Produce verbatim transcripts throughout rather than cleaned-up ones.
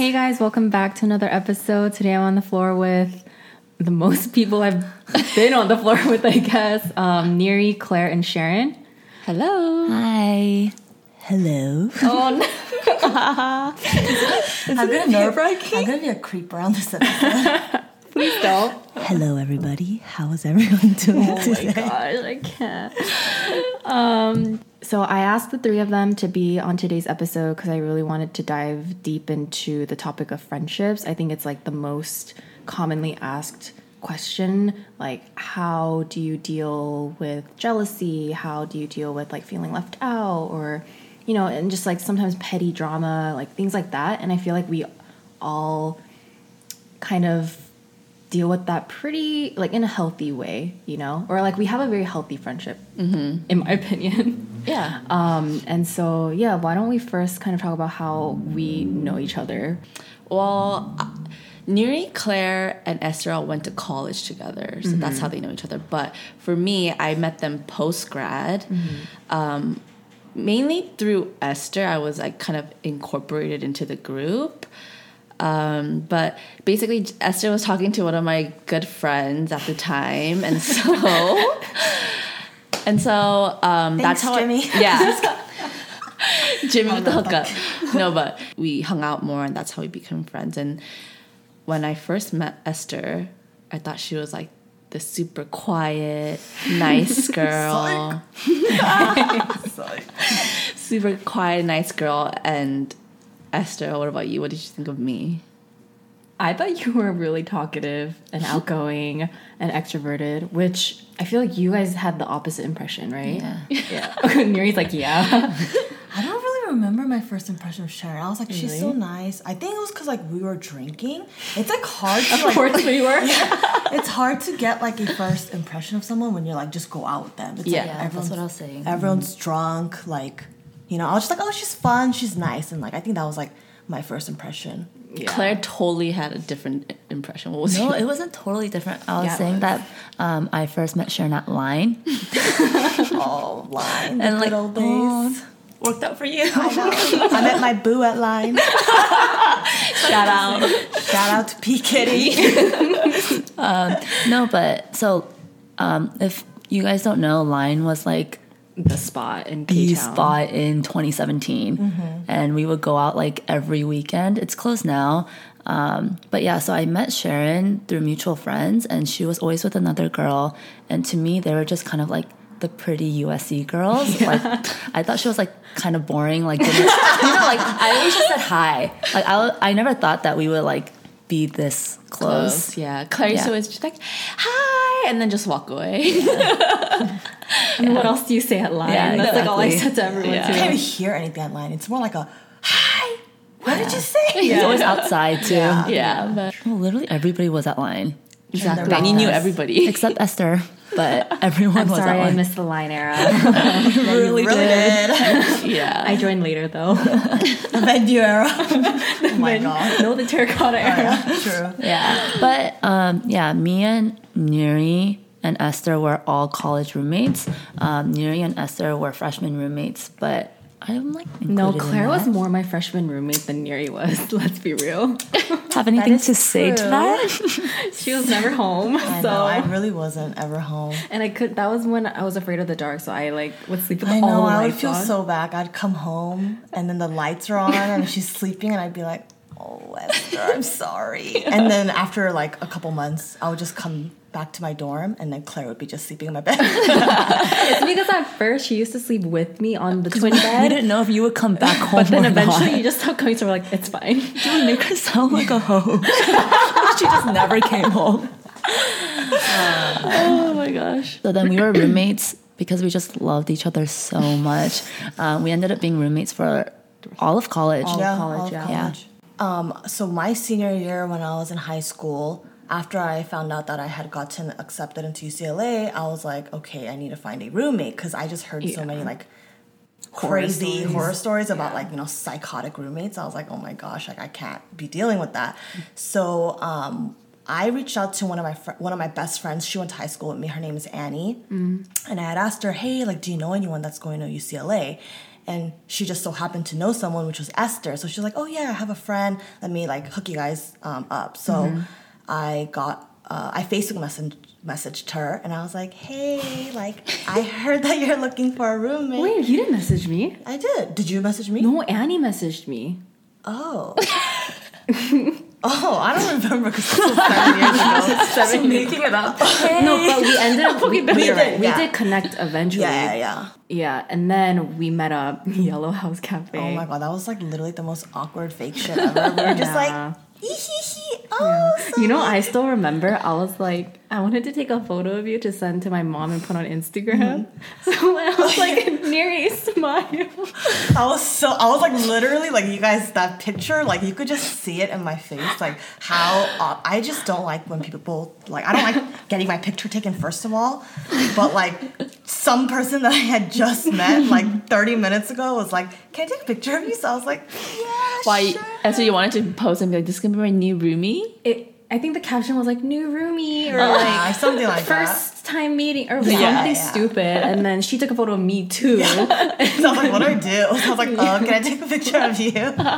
Hey guys, welcome back to another episode. Today I'm on the floor with the most people I've been on the floor with, I guess. Um, Neri, Claire, and Sharon. Hello. Hi. Hello. Oh no. I'm gonna nerve-wracking. I'm gonna be a creep around this episode. Please don't. Hello, everybody. How is everyone doing Oh today? my gosh, I can't. Um, so I asked the three of them to be on today's episode because I really wanted to dive deep into the topic of friendships. I think it's like the most commonly asked question. Like, how do you deal with jealousy? How do you deal with like feeling left out? Or, you know, and just like sometimes petty drama, like things like that. And I feel like we all kind of deal with that pretty like in a healthy way, you know, or like we have a very healthy friendship, mm-hmm. in my opinion. Yeah. Um, and so yeah, why don't we first kind of talk about how we know each other? Well, uh, Neri, Claire, and Esther all went to college together, so mm-hmm. that's how they know each other. But for me, I met them post grad, mm-hmm. um, mainly through Esther. I was like kind of incorporated into the group. Um, but basically Esther was talking to one of my good friends at the time. And so, and so, um, Thanks, that's how, Jimmy. I, yeah, Jimmy with the hookup. No, but we hung out more and that's how we became friends. And when I first met Esther, I thought she was like the super quiet, nice girl, super quiet, nice girl. And Esther, what about you? What did you think of me? I thought you were really talkative and outgoing and extroverted, which I feel like you guys had the opposite impression, right? Yeah. Yeah. Neri's like, yeah. I don't really remember my first impression of Sharon. I was like, Really? she's so nice. I think it was because like we were drinking. It's like hard to Of like, course we were. yeah, it's hard to get like a first impression of someone when you're like just go out with them. It's Yeah, like, yeah, everyone's, that's what I was saying. Everyone's drunk, like, you know, I was just like, oh, she's fun, she's nice, and like I think that was like my first impression. Yeah. Claire totally had a different impression. What was No, yours? it wasn't totally different. I was Yeah, it saying was. that um, I first met Sharon at Line. Oh, Line, the And, good like, old days. oh, worked out for you. I know. I met my boo at Line. Shout out. Shout out to P Kitty. um, no, but so um, if you guys don't know, Line was like The spot in the K-Town. spot in twenty seventeen, mm-hmm. and we would go out like every weekend. It's closed now. Um, but yeah, so I met Sharon through mutual friends, and she was always with another girl. And to me, they were just kind of like the pretty U S C girls. Yeah. Like, I thought she was like kind of boring. Like, didn't, you know, like I always just said hi. Like, I, I never thought that we would like be this close. Close. Yeah. Claire used Yeah. to always just like, hi, and then just walk away. Yeah. And what else do you say at Line? Yeah, That's like all I exactly. said to everyone Yeah. I too. can't even hear anything at Line. It's more like a hi. What did you say? He's always outside too. Yeah. Yeah, but Well, literally everybody was at Line exactly. their And you knew backs. everybody. except Esther, but everyone I'm was sorry, at I Line. missed the Line era. You really, did. Yeah. I joined later though. The venue era. Oh my god. No, the terracotta era. True. Yeah, but um, yeah, me and Neri and Esther were all college roommates. Um, Neri and Esther were freshman roommates, but I'm like No, included in Claire was that. more my freshman roommate than Neri was. Let's be real. Have anything is to say to true. that? She was never home. I so know. I really wasn't ever home. and I could that was when I was afraid of the dark, so I like would sleep with I all know. the I would lights feel on. so bad. I'd come home and then the lights are on and she's sleeping and I'd be like, oh, Esther, I'm sorry. And then after like a couple months, I would just come back to my dorm and then Claire would be just sleeping in my bed. It's because at first she used to sleep with me on the twin We bed. didn't know if you would come back home But then or eventually not. you just stopped coming, so we're like, it's fine. You make her sound like a hoe. She just never came home. Oh my gosh. So then we were roommates because we just loved each other so much. Um, we ended up being roommates for all of college. All of Yeah, college, all of yeah. college. Um, so my senior year when I was in high school, after I found out that I had gotten accepted into U C L A, I was like, okay, I need to find a roommate because I just heard so Yeah. many like Horror crazy stories. horror stories about like, you know, psychotic roommates. I was like, oh my gosh, like I can't be dealing with that. So um, I reached out to one of my fr- one of my best friends. She went to high school with me. Her name is Annie, Mm. and I had asked her, hey, like, do you know anyone that's going to U C L A? And she just so happened to know someone, which was Esther. So she's like, oh yeah, I have a friend. Let me like hook you guys um, up. So mm-hmm. I got, uh, I Facebook messaged, messaged her and I was like, hey, like I heard that you're looking for a roommate. Wait, you didn't message me? I did. Did you message me? No, Annie messaged me. Oh. Oh, I don't remember because this was seven years ago. Seven making it up. Hey. No, but we ended up. we, we, did, right. yeah. we did connect eventually. Yeah, yeah, yeah. Yeah, and then we met up Yellow House Cafe. Oh my god, that was like literally the most awkward fake shit ever. We were just yeah. like, ee hee hee. Oh, yeah. so You know, nice. I still remember. I was like, I wanted to take a photo of you to send to my mom and put on Instagram. Mm-hmm. So I was like, Neri, smile. I was so, I was like literally like, you guys, that picture, like you could just see it in my face. Like how, uh, I just don't like when people, like, I don't like getting my picture taken first of all. But like some person that I had just met like thirty minutes ago was like, can I take a picture of you? So I was like, yeah, Why? sure. And so you wanted to post and be like, this is going to be my new roomie? It, I think the caption was like new roomie or Uh, like something like first that. time meeting or Yeah, something yeah. stupid. And then she took a photo of me too. So I was like, what do I do? So I was like, uh, can I take a picture of you?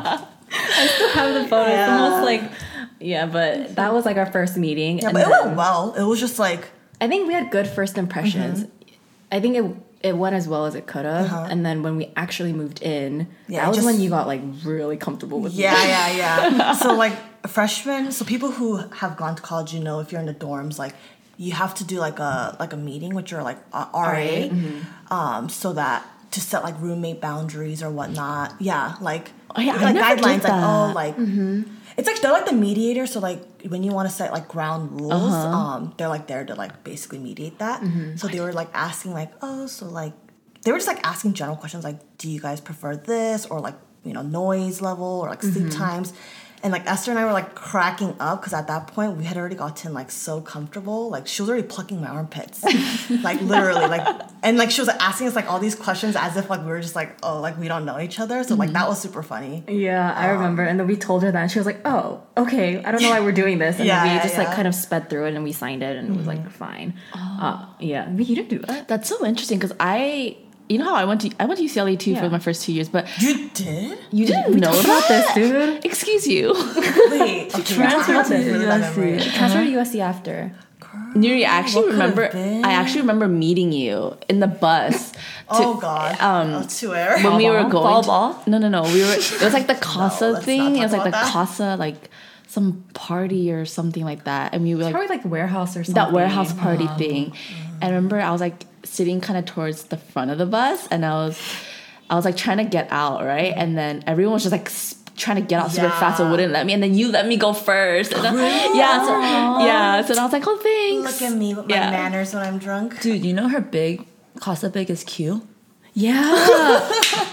I still have the photo. Yeah. It's almost like, yeah, but that was like our first meeting. Yeah, and but it then, went well. It was just like, I think we had good first impressions. I think it it went as well as it could have. Uh-huh. And then when we actually moved in, Yeah, that was just- when you got like really comfortable with yeah, me. yeah, yeah. So like freshmen, so people who have gone to college, you know, if you're in the dorms, like you have to do like a like a meeting with your like uh, R A, Mm-hmm. um, so that to set like roommate boundaries or whatnot. Yeah, like Oh, yeah, I like never did guidelines, like oh, that. like Mm-hmm. it's like they're like the mediator. So like when you want to set like ground rules, Uh-huh. um, they're like there to like basically mediate that. Mm-hmm. So they were like asking like, oh, so like they were just like asking general questions like, do you guys prefer this or like you know noise level or like sleep Mm-hmm. times. And like Esther and I were like cracking up because at that point we had already gotten like so comfortable. Like she was already plucking my armpits, like literally, like and like she was like, asking us like all these questions as if like we were just like oh like we don't know each other. So like that was super funny. Yeah, I remember. And then we told her that and she was like, oh, okay, I don't know why we're doing this. And Yeah, then we yeah, just like yeah. kind of sped through it and we signed it and it was like fine. Uh, yeah, but you didn't do that. That's so interesting because I, you know how I went to I went to U C L A too Yeah. for my first two years, but You did? you didn't know About that? this, dude. Excuse you. Wait, okay, transferred that's to really bad memory. Transferred to U S C after. Nuri, I actually What could've remember. been? I actually remember meeting you in the bus. to- Oh god, Um, oh, to where? when we were ball? going. Fall to- ball? No, no, no. We were. It was like the Casa let's thing. not It was talk like the about that. Casa, like some party or something like that. And we were like Probably like warehouse or something. that warehouse party thing. And I remember I was like sitting kind of towards the front of the bus, and I was, I was like trying to get out, right? And then everyone was just like s- trying to get out super Yeah. fast and wouldn't let me. And then you let me go first. And then, yeah, so, yeah. So then I was like, oh, thanks. Look at me with my Yeah. manners when I'm drunk. Dude, you know her big, Casa Big is Q? Yeah.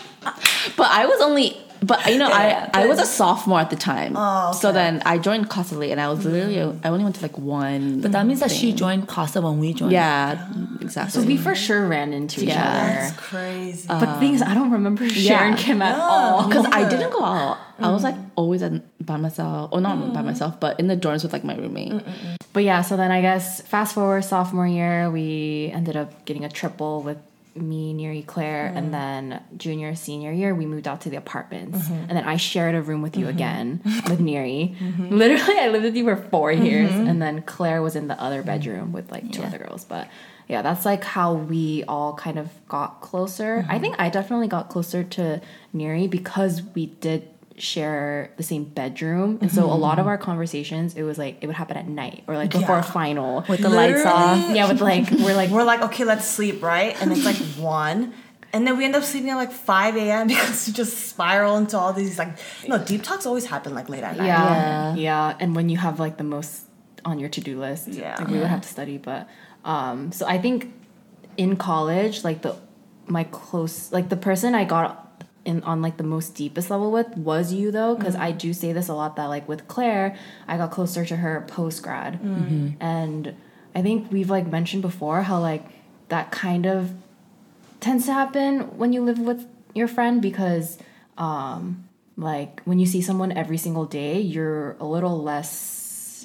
But I was only, but you know, Yeah. I I was a sophomore at the time. Oh, So okay. then I joined Casa late, and I was literally, I only went to like one. But that means that she thing. joined Casa when we joined. Yeah, exactly. So we for sure ran into each Yeah. That's other. crazy. But the thing is, I don't remember Sharon Kim at Yeah. all. Because I didn't go out. I was like always at, by myself, or not by myself, but in the dorms with like my roommate. But yeah, so then I guess fast forward sophomore year, we ended up getting a triple with me, Neri, Claire, and then junior, senior year, we moved out to the apartments. And then I shared a room with you again with Neri. Literally, I lived with you for four years, and then Claire was in the other bedroom with like two Yeah. other girls. But yeah, that's like how we all kind of got closer. I think I definitely got closer to Neri because we did share the same bedroom, and so a lot of our conversations, it was like it would happen at night or like before Yeah. final With the lights off. yeah, with like we're like We're like, okay, let's sleep, right? And it's like one. And then we end up sleeping at like five a.m. because we just spiral into all these like, you know, deep talks always happen like late at night. yeah, yeah, and when you have like the most on your to-do list, Yeah. like we would have to study. But um, so I think in college, like the my close, like the person I got in on like the most deepest level with was you though, because I do say this a lot that like with Claire, I got closer to her post grad, and I think we've like mentioned before how like that kind of tends to happen when you live with your friend because um like when you see someone every single day, you're a little less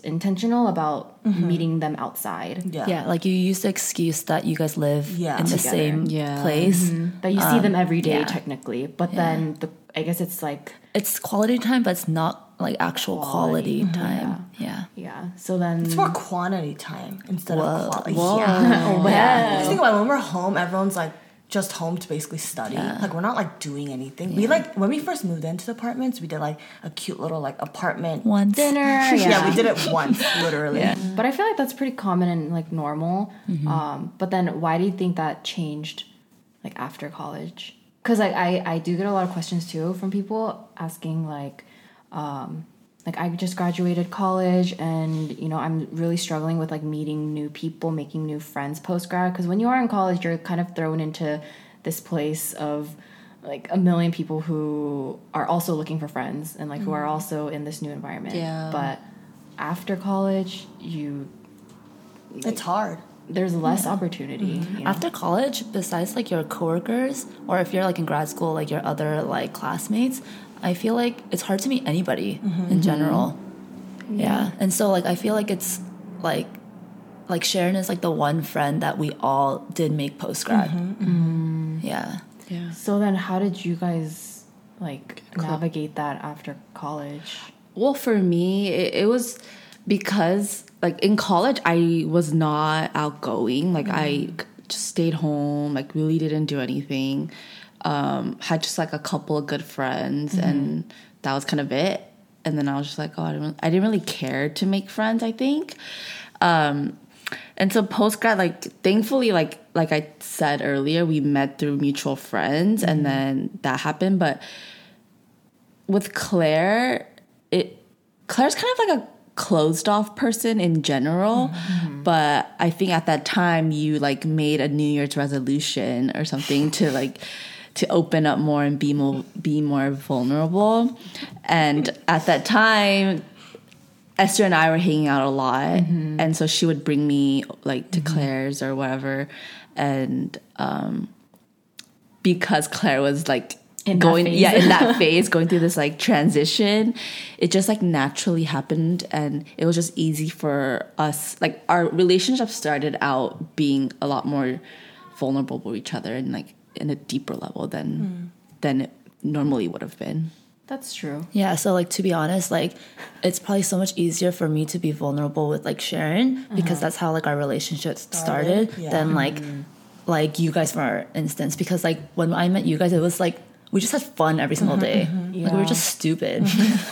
intentional about meeting them outside. Yeah. Yeah, like you use the excuse that you guys live Yeah. in the Together. same Yeah. place. That you see them every day yeah. technically, but then the I guess it's like It's quality time, but it's not like actual quality, Quality. time. Yeah. yeah. So then It's more quantity time instead Whoa. of quality. Whoa. Yeah. yeah. Just think about it, when we're home, everyone's like just home to basically study. Like we're not like doing anything. We like when we first moved into the apartments, we did like a cute little like apartment Once. dinner. Yeah, Yeah. we did it once, literally. But I feel like that's pretty common and like normal. Mm-hmm. Um, but then why do you think that changed like after college? Because like I, I do get a lot of questions too from people asking like, um, like I just graduated college and you know I'm really struggling with like meeting new people, making new friends post grad. Because when you are in college, you're kind of thrown into this place of like a million people who are also looking for friends and like who are also in this new environment. Yeah. But after college, you It's hard. there's less opportunity. you know? After college, besides like your coworkers, or if you're like in grad school, like your other like classmates, I feel like it's hard to meet anybody in general. Yeah. And so like I feel like it's like like Sharon is like the one friend that we all did make post grad. Yeah. Yeah. So then, how did you guys like navigate that after college? Well, for me, it, it was because like in college, I was not outgoing. Like I just stayed home, like really didn't do anything. Um, had just like a couple of good friends, and that was kind of it. And then I was just like, oh, I didn't, I didn't really care to make friends, I think. Um, and so post grad, like thankfully, like like I said earlier, we met through mutual friends, and then that happened. But with Claire, it Claire's kind of like a closed off person in general, but I think at that time you like made a New Year's resolution or something to like to open up more and be more be more vulnerable. And at that time, Esther and I were hanging out a lot, and so she would bring me like to Claire's or whatever, and um, because Claire was like In that going phase. yeah in that phase going through this like transition, it just like naturally happened, and it was just easy for us. Like our relationship started out being a lot more vulnerable with each other and like in a deeper level than than it normally would have been. That's true. Yeah, so like to be honest, like it's probably so much easier for me to be vulnerable with like Sharon because that's how like our relationship started, Started, yeah. than like like you guys for instance, because like when I met you guys, it was like we just had fun every single day. Like we were Yeah. just stupid.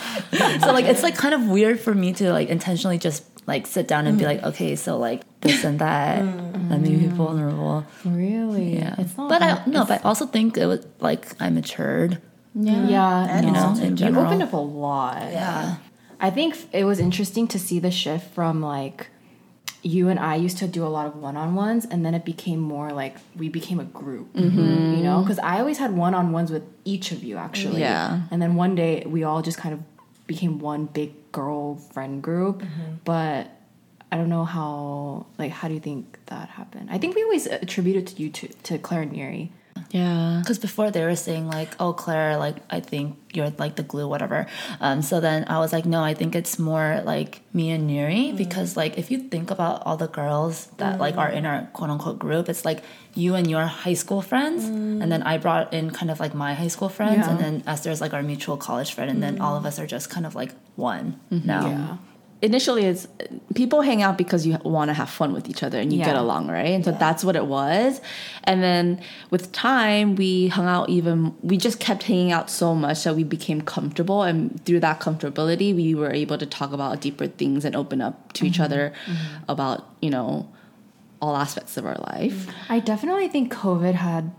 So like it's like kind of weird for me to like intentionally just like sit down and be like, okay, so like this and that, let me be vulnerable. Really? Yeah, It's not. but I no, it's- but I also think it was like I matured. yeah. Yeah. And no. also in You general. opened up a lot. Yeah. I think it was interesting to see the shift from like you and I used to do a lot of one-on-ones, and then it became more like we became a group, you know? Because I always had one-on-ones with each of you actually. Yeah. And then one day we all just kind of became one big girl friend group, but I don't know how. Like, how do you think that happened? I think we always attribute it to you to to Claire and Neri. Yeah. Because before they were saying like, oh, Claire, like I think you're like the glue, whatever. Um, so then I was like, no, I think it's more like me and Neri because like if you think about all the girls that like are in our quote unquote group, it's like you and your high school friends, and then I brought in kind of like my high school friends, Yeah. and then Esther's like our mutual college friend, and then all of us are just kind of like one now. Yeah. Initially, it's people hang out because you want to have fun with each other and you Yeah. get along, right? And so that's what it was. And then with time, we hung out even, we just kept hanging out so much that we became comfortable. And through that comfortability, we were able to talk about deeper things and open up to each other about, you know, all aspects of our life. I definitely think COVID had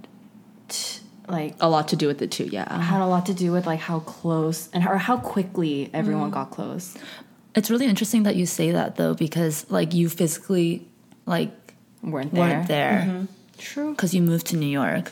t- like A lot to do with it too, yeah. had a lot to do with like how close and or how quickly everyone got close. It's really interesting that you say that though, because like you physically like Weren't there. weren't there True. because you moved to New York.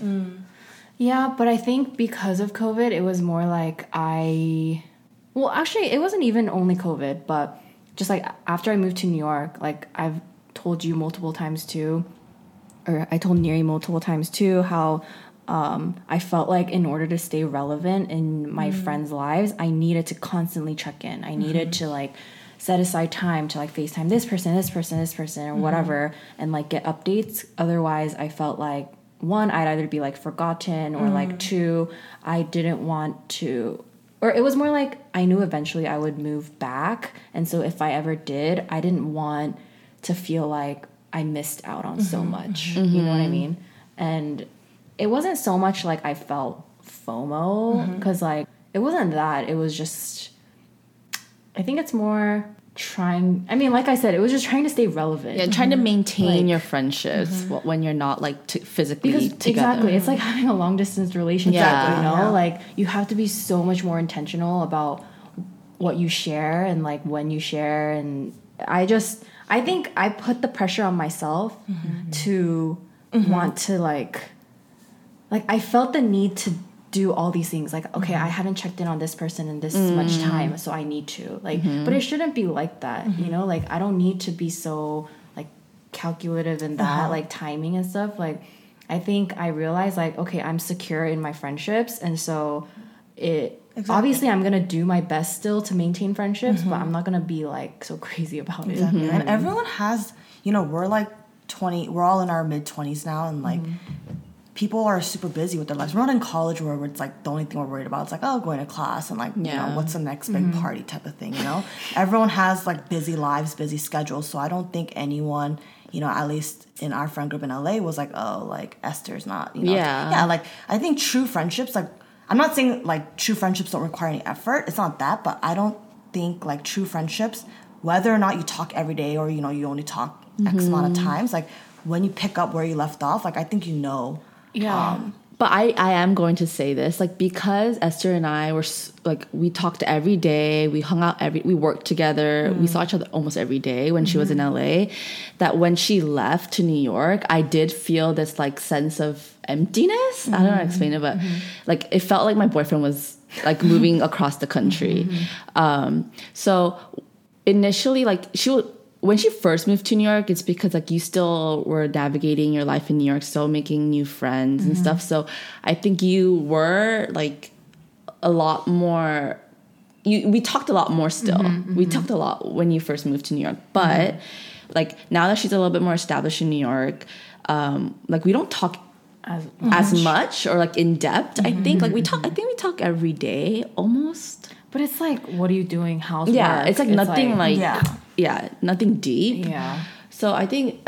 Yeah, but I think because of COVID, it was more like I. Well, actually, it wasn't even only COVID, but just like after I moved to New York, like I've told you multiple times too, or I told Neri multiple times too, how um, I felt like in order to stay relevant in my mm. friends' lives, I needed to constantly check in. I needed mm-hmm. to like set aside time to like FaceTime this person, this person, this person, or mm-hmm. whatever, and like get updates. Otherwise, I felt like one, I'd either be like forgotten, or mm. like two, I didn't want to, or it was more like I knew eventually I would move back, and so if I ever did, I didn't want to feel like I missed out on mm-hmm. so much. Mm-hmm. You know what I mean? And it wasn't so much like I felt FOMO, because mm-hmm. like it wasn't that. It was just, I think it's more trying, I mean, like I said, it was just trying to stay relevant. Yeah, trying mm-hmm. to maintain like, your friendships mm-hmm. when you're not like t- physically because, together. Exactly. It's like having a long distance relationship, yeah. you know? Yeah. Like you have to be so much more intentional about what you share and like when you share. And I just, I think I put the pressure on myself mm-hmm. to mm-hmm. want to like, like I felt the need to do all these things. Like, okay, mm-hmm. I haven't checked in on this person in this mm-hmm. much time, so I need to. Like, mm-hmm. but it shouldn't be like that, mm-hmm. you know? Like, I don't need to be so like calculative in that, uh-huh. like timing and stuff. Like, I think I realized like, okay, I'm secure in my friendships, and so it exactly. obviously I'm gonna do my best still to maintain friendships, mm-hmm. but I'm not gonna be like so crazy about it. Exactly. Mm-hmm. And everyone has, you know, we're like twenty, we're all in our mid twenties now, and like. Mm-hmm. People are super busy with their lives. We're not in college where it's like the only thing we're worried about is like, oh, going to class and like, yeah. you know, what's the next big mm-hmm. party type of thing, you know? Everyone has like busy lives, busy schedules. So I don't think anyone, you know, at least in our friend group in L A was like, oh, like Esther's not, you know? Yeah. Yeah, like I think true friendships, like, I'm not saying like true friendships don't require any effort. It's not that, but I don't think like true friendships, whether or not you talk every day or, you know, you only talk mm-hmm. X amount of times, like when you pick up where you left off, like I think you know. Yeah. Um, but I, I am going to say this, like, because Esther and I were, like, we talked every day, we hung out every, we worked together, mm. we saw each other almost every day when mm-hmm. she was in L A, that when she left to New York, I did feel this, like, sense of emptiness. Mm-hmm. I don't know how to explain it, but, mm-hmm. like, it felt like my boyfriend was, like, moving across the country. Mm-hmm. Um, so, initially, like, she would, when she first moved to New York, it's because like you still were navigating your life in New York, still making new friends mm-hmm. and stuff. So I think you were like a lot more, you, we talked a lot more still. Mm-hmm, mm-hmm. We talked a lot when you first moved to New York. But mm-hmm. like now that she's a little bit more established in New York, um, like we don't talk as much, as much or like in depth. Mm-hmm. I think like we talk, I think we talk every day almost. But it's like, what are you doing? Housework? Yeah, it's like it's nothing like, like yeah. yeah, nothing deep. Yeah. So I think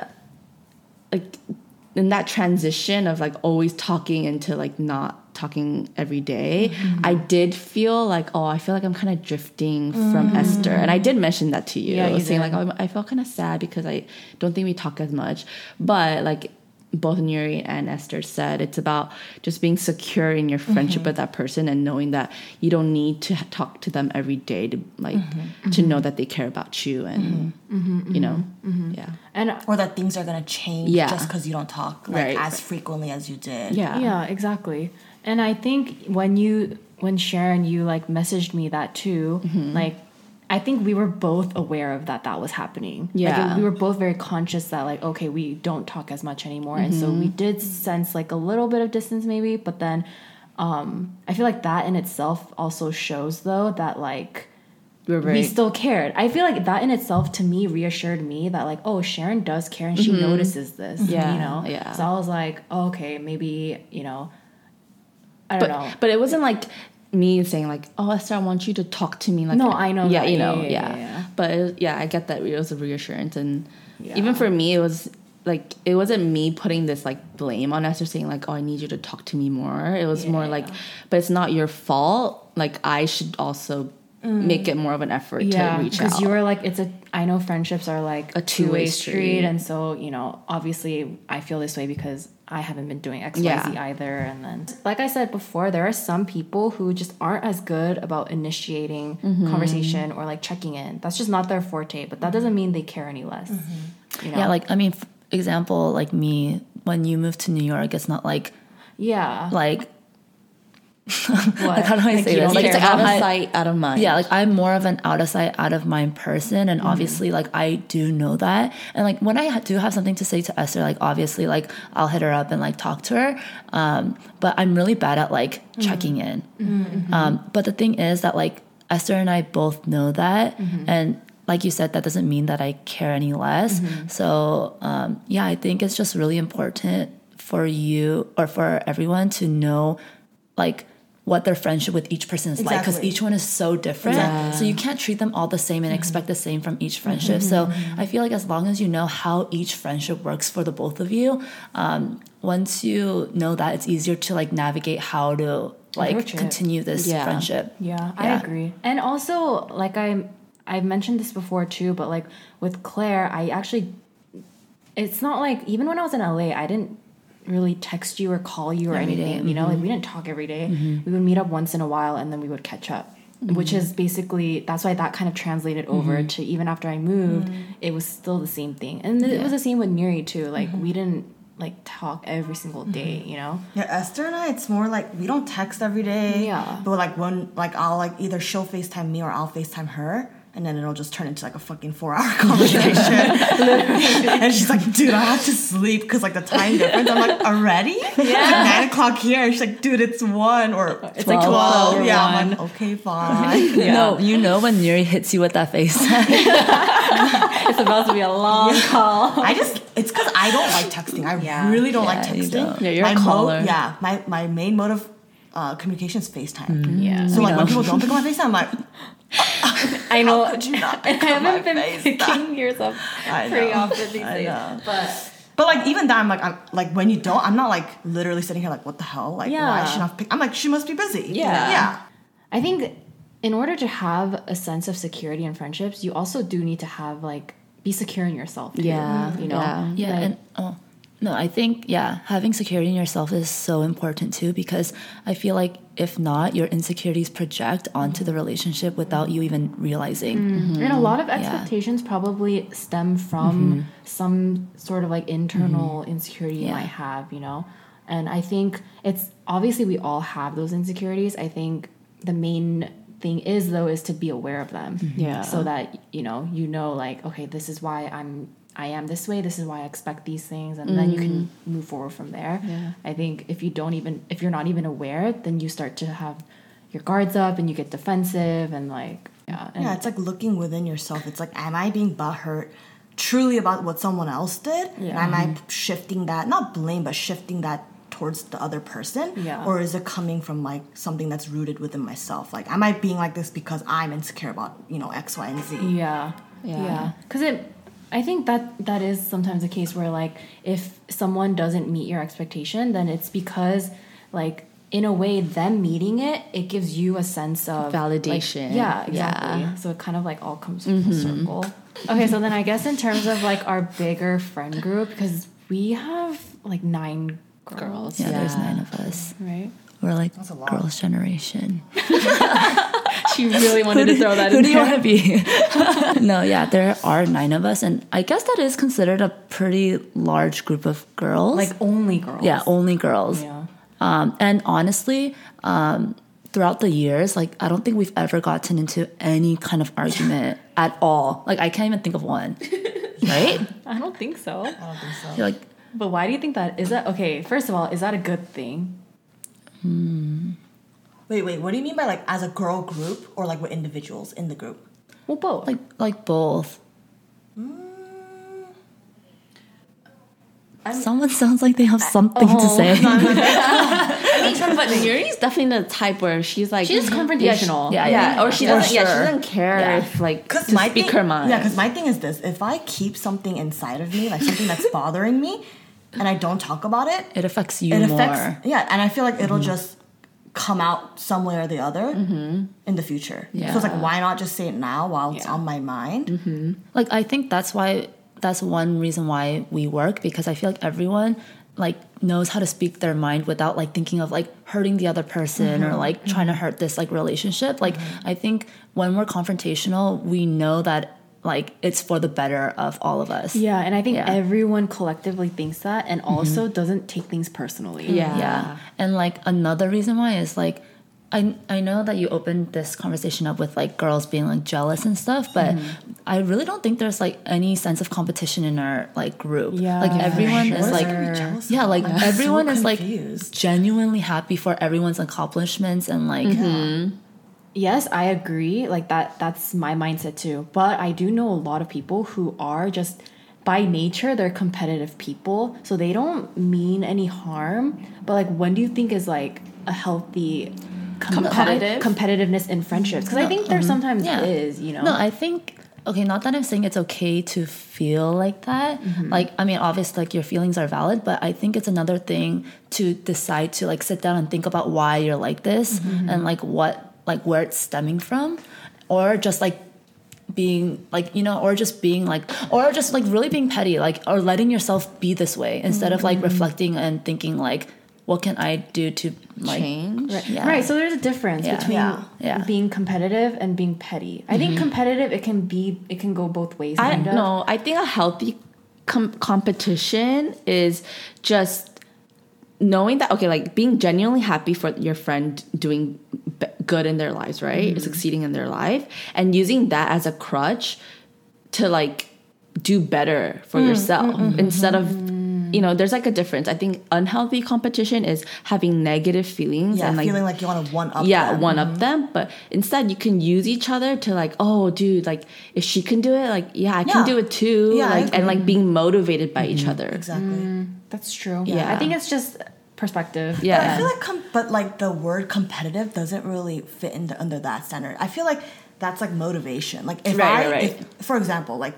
like in that transition of like always talking into like not talking every day, mm-hmm. I did feel like, oh, I feel like I'm kind of drifting mm-hmm. from Esther. And I did mention that to you. Yeah, you saying did. like, oh, I felt kind of sad because I don't think we talk as much. But like both Nuri and Esther said, it's about just being secure in your friendship mm-hmm. with that person and knowing that you don't need to talk to them every day to like mm-hmm. to know that they care about you and mm-hmm. you know mm-hmm. yeah and or that things are gonna change yeah. just because you don't talk like right. as frequently as you did. Yeah, yeah, exactly. And I think when you when Sharon you like messaged me that too, mm-hmm. like I think we were both aware of that that was happening. Yeah. Like, we were both very conscious that, like, okay, we don't talk as much anymore. Mm-hmm. And so we did sense, like, a little bit of distance maybe. But then um, I feel like that in itself also shows, though, that, like, we're very... we still cared. I feel like that in itself, to me, reassured me that, like, oh, Sharon does care and she mm-hmm. notices this, yeah. you know? Yeah. So I was like, oh, okay, maybe, you know, I don't but, know. But it wasn't, like... me saying like, oh, Esther, I want you to talk to me like no I know yeah that. you know yeah, yeah, yeah, yeah, yeah. But it, yeah I get that it was a reassurance. And yeah. even for me it was like it wasn't me putting this like blame on Esther saying like, oh, I need you to talk to me more. It was yeah. more like, but it's not your fault, like I should also mm. make it more of an effort yeah, to reach out, because you were like, it's a I know friendships are like a two-way, two-way street. street and so, you know, obviously I feel this way because I haven't been doing X Y Z yeah. either. And then, like I said before, there are some people who just aren't as good about initiating mm-hmm. conversation or like checking in. That's just not their forte, but that doesn't mean they care any less. Mm-hmm. You know? Yeah, like, I mean, for example, like me, when you moved to New York, it's not like, yeah, like, like how do I Like, say you this? don't Like It's care like out of I- sight, out of mind. yeah, like I'm more of an out of sight, out of mind person, and obviously, like I do know that, and like when I ha- do have something to say to Esther, like obviously, like I'll hit her up and like talk to her, um, but I'm really bad at like checking in. Um, but the thing is that like Esther and I both know that, and like you said, that doesn't mean that I care any less. So um, yeah, I think it's just really important for you or for everyone to know, like, what their friendship with each person is like, because Exactly. each one is so different. Exactly. So you can't treat them all the same and expect the same from each friendship. So I feel like as long as you know how each friendship works for the both of you, um, once you know that, it's easier to like navigate how to like Approach it. continue this Yeah. friendship. Yeah, I Yeah. agree. And also, like I, I've mentioned this before too, but like with Claire, I actually, it's not like even when I was in L A, I didn't really text you or call you or Every day, anything. You know, like we didn't talk every day. We would meet up once in a while, and then we would catch up. Which is basically that's why that kind of translated over to even after I moved, it was still the same thing, and it was the same with Nuri too. Like we didn't like talk every single day. You know. Yeah, Esther and I, it's more like we don't text every day. Yeah. But like when, like I'll like either she'll FaceTime me or I'll FaceTime her. And then it'll just turn into like a fucking four hour conversation. And she's like, dude, I have to sleep because like the time difference. I'm like, already? Yeah. It's like nine o'clock here. And she's like, dude, it's one or It's like twelve. twelve or Yeah, I'm one. like, okay, fine. No, you know when Nuri hits you with that FaceTime. It's about to be a long call. I just, it's because I don't like texting. I Yeah. really don't Yeah, like you texting. don't. Yeah, you're a my mo- caller. yeah, my, my main mode of uh, communication is FaceTime. Yeah. So like know. when people don't pick up my FaceTime, I'm like, I know. how could you not I pick up my haven't been FaceTime? picking yours up I pretty know. often these I days. know. But But like even that, I'm like, I'm like when you don't, I'm not like literally sitting here like, what the hell? Like, Yeah. why should I pick? I'm like, she must be busy. Yeah. yeah. I think in order to have a sense of security in friendships, you also do need to have like be secure in yourself. Too, Yeah, you know. yeah. Yeah, Like, and oh no, I think yeah, having security in yourself is so important too, because I feel like if not, your insecurities project onto the relationship without you even realizing. and a lot of expectations probably stem from some sort of like internal insecurity you Yeah. might have, you know. And I think it's obviously we all have those insecurities. I think the main thing is though is to be aware of them. Yeah. So that you know, you know like, okay, this is why I'm I am this way, this is why I expect these things, and then you can move forward from there. Yeah. I think if you don't even if you're not even aware, then you start to have your guards up and you get defensive and like yeah. And Yeah, it's like looking within yourself. It's like, am I being butthurt truly about what someone else did? Yeah. And am I shifting that, not blame, but shifting that towards the other person? Yeah. Or is it coming from like something that's rooted within myself? Like, am I being like this because I'm insecure about, you know, X, Y, and Z? Yeah. Yeah. Yeah. Because it, I think that that is sometimes the case where, like, if someone doesn't meet your expectation, then it's because, like, in a way, them meeting it, it gives you a sense of like, Validation. yeah, exactly. Yeah. So it kind of like all comes full circle. Okay, so then I guess in terms of like our bigger friend group, because we have like nine girls, Girls. Yeah, there's Yeah. nine of us. right? We're like That's a lot. girls' generation. She really wanted to throw that Who in do you there. want to be? No, yeah, there are nine of us, and I guess that is considered a pretty large group of girls. Like only girls. yeah, only girls. Yeah. Um, and honestly, um, throughout the years, like I don't think we've ever gotten into any kind of argument at all. Like I can't even think of one. Right? I don't think so. I don't think so. You're like, But why do you think that is that okay? First of all, is that a good thing? Wait, wait, what do you mean by like as a girl group or like with individuals in the group? Well, both. like, like both. Someone sounds like they have something to say. But Yuri's definitely the type where she's like She's confrontational. Yeah, Yeah, yeah, or she for doesn't. Yeah, she sure. doesn't care Yeah. if like Because to my speak thing, her mind. Yeah, because my thing is this: if I keep something inside of me, like something that's bothering me, and I don't talk about it, It affects you it more. affects. Yeah, and I feel like it'll just come out some way or the other in the future. So it's like, Yeah. why not just say it now while it's Yeah. on my mind? Like I think that's why that's one reason why we work, because I feel like everyone like knows how to speak their mind without like thinking of like hurting the other person or like trying to hurt this like relationship. Like I think when we're confrontational, we know that like it's for the better of all of us. Yeah, and I think Yeah. everyone collectively thinks that and also doesn't take things personally. Yeah. Yeah. And like another reason why is like I I know that you opened this conversation up with like girls being like jealous and stuff, but Mm-hmm. I really don't think there's like any sense of competition in our like group. Yeah, like yeah, everyone for is sure. like What is there to be jealous yeah, of? like I'm everyone so is like confused. genuinely happy for everyone's accomplishments and like Yes, I agree. Like that that's my mindset too. But I do know a lot of people who are just by nature they're competitive people. So they don't mean any harm. But like when do you think is like a healthy com- Competitive? competitiveness in friendships? Because I think there sometimes Yeah. is, you know. No, I think okay, not that I'm saying it's okay to feel like that. Like, I mean, obviously, like your feelings are valid, but I think it's another thing to decide to like sit down and think about why you're like this and like what, like where it's stemming from, or just like being like, you know, or just being like, or just like really being petty, like, or letting yourself be this way instead of like reflecting and thinking like, what can I do to like Change. Right. Yeah. Right. So there's a difference Yeah. between Yeah. Yeah. being competitive and being petty. I think competitive it can be it can go both ways. I Kind of. no, I think a healthy com- competition is just knowing that okay, like being genuinely happy for your friend doing b- good in their lives, right? Succeeding in their life, and using that as a crutch to like do better for yourself instead of you know, there's like a difference. I think unhealthy competition is having negative feelings Yeah, and like feeling like you want to one up. yeah, them. one up them. But instead, you can use each other to like, oh, dude, like if she can do it, like yeah, I can Yeah. do it too. Yeah, I like and like being motivated by each other. Exactly. That's true. Yeah. I think it's just perspective. But I Yeah, feel like, com- but like the word competitive doesn't really fit into under that standard. I feel like that's like motivation. Like if Right, I, right, right. If, for example, like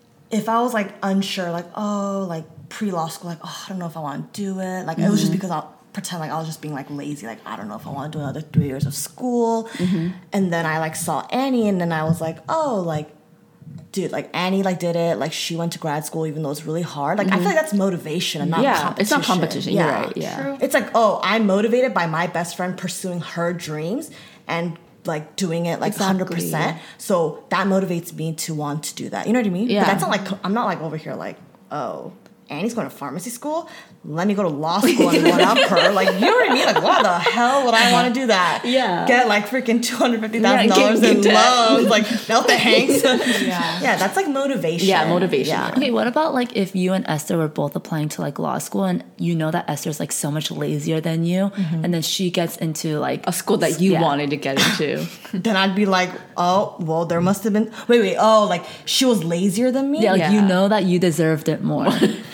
if I was like unsure, like oh, like pre law school, like oh, I don't know if I want to do it. Like it was just because I'll pretend like I was just being like lazy. Like I don't know if I want to do another three years of school. And then I like saw Annie, and then I was like, oh, like. Dude, like Annie, like did it. Like she went to grad school, even though it's really hard. Like I feel like that's motivation and not yeah, competition. it's not competition. You're right. Yeah, True. It's like, oh, I'm motivated by my best friend pursuing her dreams and like doing it like one hundred percent. So that motivates me to want to do that. You know what I mean? Yeah. But that's not like, I'm not like over here like, oh, Annie's going to pharmacy school. Let me go to law school and one up her. Like, you know what I mean? Like, why the hell would I want to do that? Yeah. Get like freaking two hundred fifty thousand Yeah, dollars get- in get debt. loans. Like, melt the hanks. Yeah. Yeah, that's like motivation. Yeah, motivation, Yeah. Okay, what about like if you and Esther were both applying to like law school and you know that Esther's like so much lazier than you and then she gets into like a school that you Yeah. wanted to get into. Then I'd be like, oh, well, there must have been. Wait, wait. Oh, like she was lazier than me? yeah, like you Yeah. know that you deserved it more.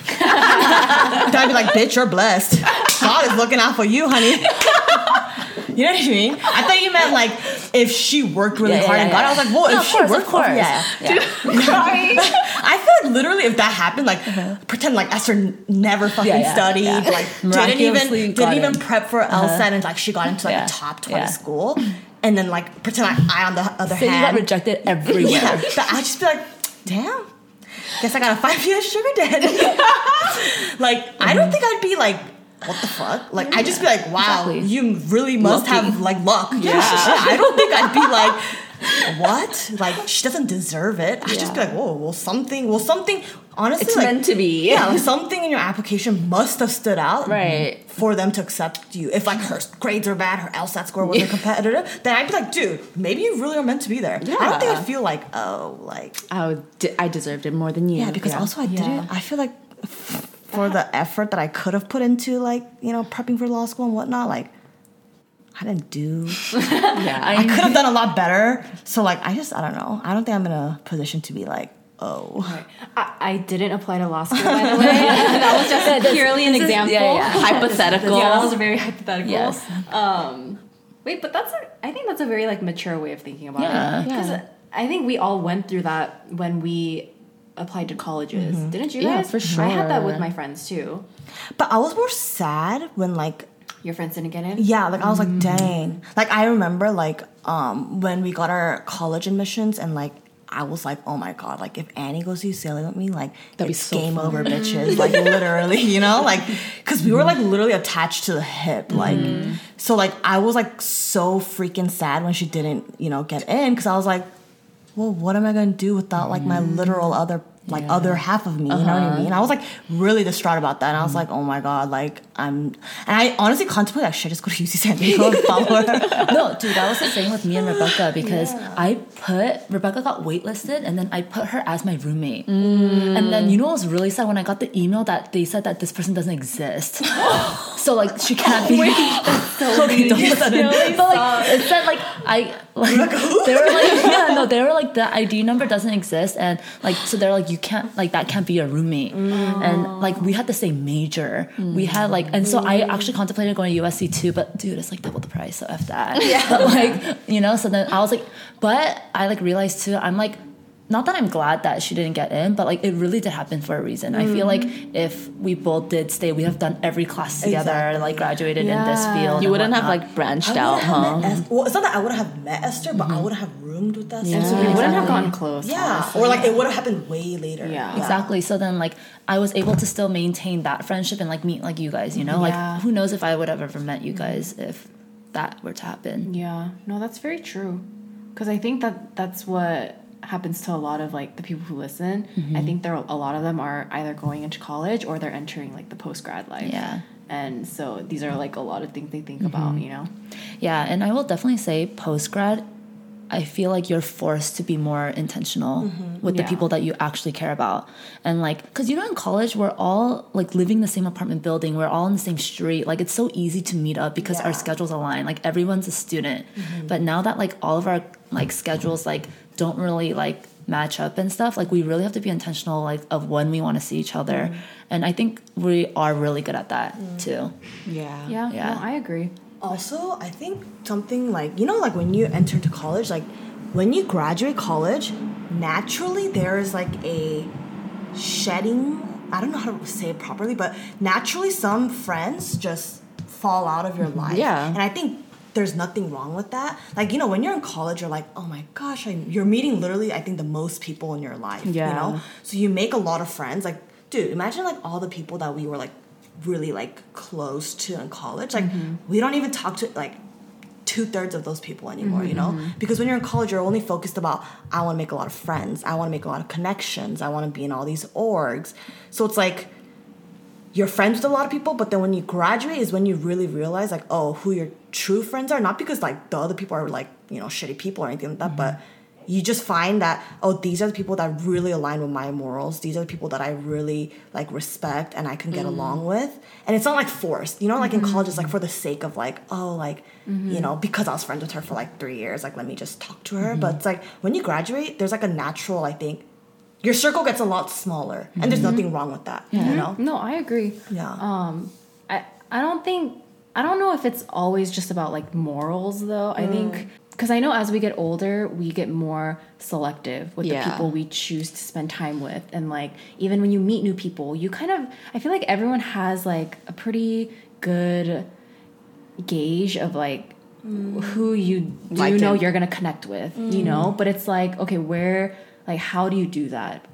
Then I'd be like, bitch, you're blessed. God is looking out for you, honey. You know what I mean? I thought you meant like if she worked really Yeah, yeah, hard and yeah, got it. I was like, well, No, if of she course, worked of course. yeah. Yeah. Crying. I feel like literally if that happened, like pretend like Esther n- never fucking Yeah, yeah, studied, yeah. like didn't even Miraculously didn't got even in. prep for LSAT, and like she got into like Yeah. a top twenty Yeah. school, and then like pretend like I on the other So you got hand, rejected everywhere. yeah, but I'd just be like, damn. Guess I got a five year sugar daddy. Like, I don't think I'd be like, what the fuck? Like, I'd just be like, wow, Exactly. you really must Lucky. have like luck. Yeah. I don't think I'd be like, what? Like, she doesn't deserve it. I'd just be like, whoa, well, something, well, something, honestly, It's like, meant to be. yeah, like something in your application must have stood out. Right. For them to accept you. If like her grades are bad, her LSAT score wasn't competitive, then I'd be like, dude, maybe you really are meant to be there. I don't think Yeah. I'd feel like, oh, like, I would, de- I deserved it more than you. yeah, because also I Yeah. didn't. I feel like for the effort that I could have put into like you know prepping for law school and whatnot, like I didn't do. yeah, I could have done a lot better. So like I just I don't know. I don't think I'm in a position to be like oh I, I didn't apply to law school, by the way. That was just purely an this is- example. yeah, yeah. hypothetical. Yeah, that was very hypothetical. Yes. Um, wait, but that's a, I think that's a very like mature way of thinking about Yeah. it. Because Yeah. I think we all went through that when we applied to colleges, didn't you Yeah, guys? for I had that sure. with my friends too. but I was more sad when like Your friends didn't get in. yeah like I was like dang like I remember like um when we got our college admissions and like I was like, oh my god, like if Annie goes to U C L A with me, like That'd be it's so game fun. over, bitches. Like literally, you know, like because we were like literally attached to the hip, like so like I was like so freaking sad when she didn't, you know, get in because I was like, well, what am I gonna do without like my literal other like Yeah. other half of me. You know what I mean? I was like really distraught about that, and I was like, oh my god, like I'm. And I honestly contemplated, like, should I just go to U C San Diego and follow her? No, dude, that was the same with me and Rebecca because I put Rebecca got waitlisted and then I put her as my roommate. And then you know what was really sad when I got the email that they said that this person doesn't exist. So like she can't be. So okay, don't put that in. But like it said like I like they were like yeah no they were like the I D number doesn't exist and like so they're like you can't like that can't be your roommate. And like we had the same major. We had like and so I actually contemplated going to U S C too, but dude, it's like double the price, so F that. Yeah. But like, you know, so then I was like, but I like realized too, I'm like, not that I'm glad that she didn't get in, but like it really did happen for a reason. Mm. I feel like if we both did stay, we have done every class together, Exactly. like graduated Yeah. in this field. You and wouldn't have whatnot. like branched I out, wouldn't have huh? met Esther. Well, it's not that I wouldn't have met Esther, but I wouldn't have roomed with Esther. Yeah. So We we wouldn't have exactly- gotten close. Yeah, honestly. or like it would have happened way later. Yeah. Exactly. So then, like, I was able to still maintain that friendship and like meet like you guys. You know, Yeah. like who knows if I would have ever met you guys if that were to happen. Yeah, no, that's very true. Because I think that that's what happens to a lot of like the people who listen. I think there are, a lot of them are either going into college or they're entering like the post grad life. Yeah. And so these are like a lot of things they think about, you know. Yeah, and I will definitely say post grad, I feel like you're forced to be more intentional with the Yeah. people that you actually care about. And like, because you know, in college, we're all like living in the same apartment building, we're all in the same street. Like, it's so easy to meet up because Yeah. our schedules align. Like, everyone's a student. But now that like all of our like schedules like don't really like match up and stuff, like we really have to be intentional like of when we want to see each other. And I think we are really good at that too. Yeah. Yeah, Yeah. no, I agree. Also, I think something like, you know, like when you enter to college, like when you graduate college, naturally there is like a shedding. I don't know how to say it properly, but naturally some friends just fall out of your life. Yeah. And I think there's nothing wrong with that. Like, you know, when you're in college, you're like, oh my gosh, I, you're meeting literally, I think, the most people in your life. Yeah. You know? So you make a lot of friends. Like, dude, imagine like all the people that we were like really like close to in college. Like, we don't even talk to like two thirds of those people anymore, you know? Because when you're in college, you're only focused about, I want to make a lot of friends. I want to make a lot of connections. I want to be in all these orgs. So it's like, you're friends with a lot of people, but then when you graduate is when you really realize like, oh, who your true friends are. Not because like the other people are like, you know, shitty people or anything like that, but you just find that, oh, these are the people that really align with my morals. These are the people that I really like respect and I can get along with. And it's not like forced, you know, like in college it's like for the sake of like, oh, like, you know, because I was friends with her for like three years, like let me just talk to her. But it's like when you graduate, there's like a natural, I think, your circle gets a lot smaller, and there's nothing wrong with that. You know? No, I agree. Yeah. Um, I I don't think I don't know if it's always just about like morals though. I think because I know as we get older, we get more selective with Yeah. the people we choose to spend time with, and like even when you meet new people, you kind of I feel like everyone has like a pretty good gauge of like who you do Like know them. you're gonna connect with, you know. But it's like okay, where like how do you do that?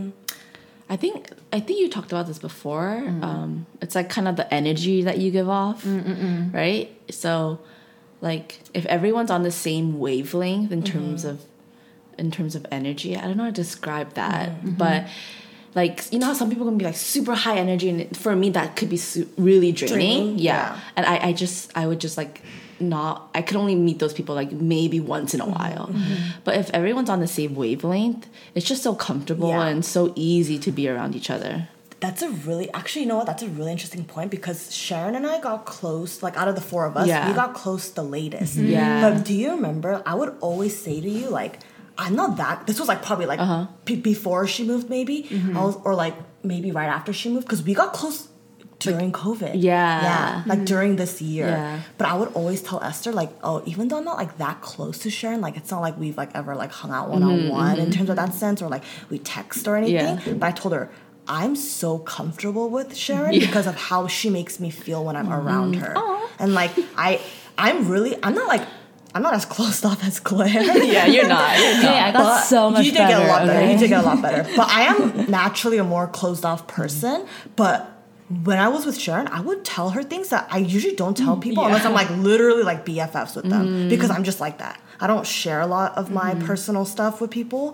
I think I think you talked about this before. Um, it's like kind of the energy that you give off, right? So, like if everyone's on the same wavelength in terms of in terms of energy, I don't know how to describe that, but like you know how some people can be like super high energy, and for me that could be su- really draining. Draining, Yeah. yeah. and I I just I would just like not I could only meet those people like maybe once in a while. But if everyone's on the same wavelength, it's just so comfortable Yeah. and so easy to be around each other. That's a really, actually, you know what? That's a really interesting point because Sharon and I got close, like out of the four of us, Yeah. we got close the latest. Yeah. But do you remember, I would always say to you, like, I'm not that, this was like probably like Uh-huh. b- before she moved maybe, I was, or like maybe right after she moved, because we got close during COVID. Yeah. Yeah, like during this year. Yeah. But I would always tell Esther, like, oh, even though I'm not like that close to Sharon, like it's not like we've like ever like hung out one on one in terms of that sense, or like we text or anything. Yeah. But I told her, I'm so comfortable with Sharon because of how she makes me feel when I'm around her. And like I I'm really I'm not like I'm not as closed off as Claire. Yeah, you're not. You're Hey, I got But so much you did better. get a lot better. okay? You did get a lot better. But I am naturally a more closed off person. But when I was with Sharon, I would tell her things that I usually don't tell people yeah. unless I'm like literally like B F Fs with them because I'm just like that. I don't share a lot of my personal stuff with people.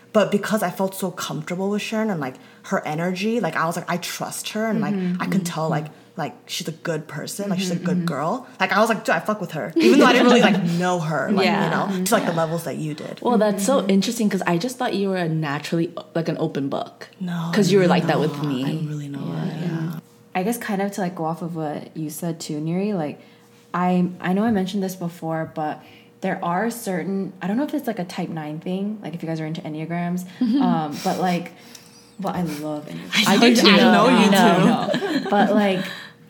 But because I felt so comfortable with Sharon and like her energy, like I was like, I trust her, and like I can tell like like she's a good person, like she's a good girl. Like I was like, dude, I fuck with her, even though I didn't really like know her, like Yeah. you know, to like the levels that you did. Well, that's so interesting because I just thought you were a naturally like an open book. No, because you were like no, that with me. I don't really know that. Yeah. I guess kind of to like go off of what you said too, Neri, like I I know I mentioned this before, but there are certain, I don't know if it's like a type nine thing, like if you guys are into Enneagrams, um, but like, well, I love Enneagrams. I do too. I know you know, know. But like,